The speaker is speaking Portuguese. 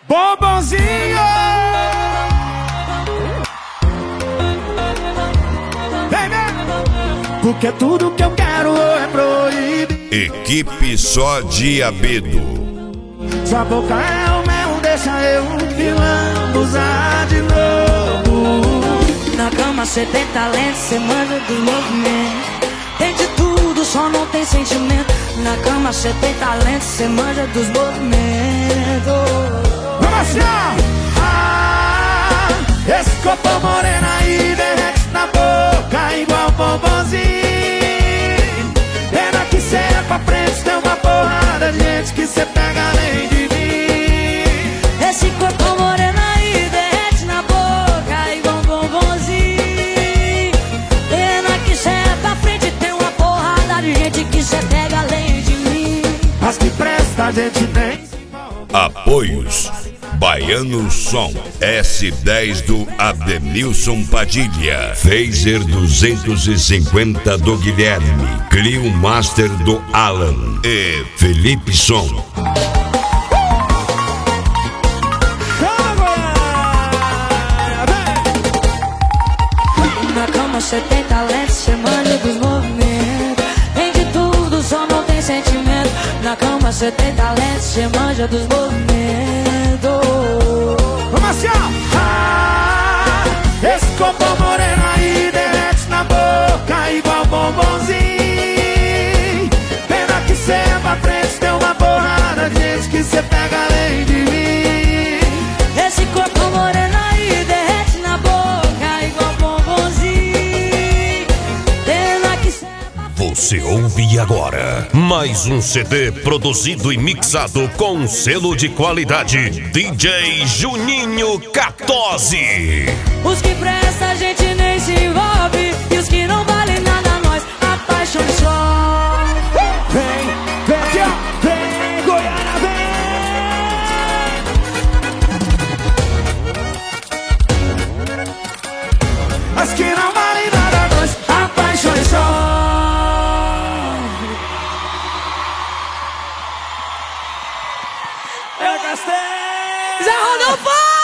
Bombonzinho. Vem, vem. Porque tudo que eu quero é proibido. Equipe Só Diabedo. Sua boca é o mel, deixa eu pilando, usar de novo. Na cama cê tem talento, cê manja do movimento. Tem de tudo, só não tem sentimento. Na cama cê tem talento, cê manja dos movimentos. Vamos assim, esse corpo moreno aí derrete na boca igual bombonzinho. Pena que cê é pra frente, tem uma porrada de gente que cê pega além de mim. Esse corpo moreno aí derrete na boca igual bombonzinho. Pena que cê é pra frente, tem uma porrada de gente que cê pega além de mim. As que presta a gente nem. Apoios: Baiano Som, S10 do Ademilson Padilha, Phaser 250 do Guilherme, Clio Master do Alan e Felipe Som. Na cama cê tem talento, cê manja dos movimentos. Tem de tudo, só não tem sentimento. Na cama cê tem talento, cê manja dos movimentos. Vamos assim, esse corpo moreno aí derrete na boca igual bombonzinho. Pena que cê é pra frente, tem uma porrada de gente que cê pega além de mim. Esse corpo moreno aí derrete na boca igual bombonzinho. Pena que cê é pra frente. Você ouve agora mais um CD produzido e mixado com selo de qualidade DJ Juninho 14. Os que prestam a gente nem se envolve, e os que não valem nada nós apaixonam só. Vem, vem aqui, ó, vem, Goiânia, vem. As que não valem nada nós apaixonam só. Eu gastei. Zé Rodolfo!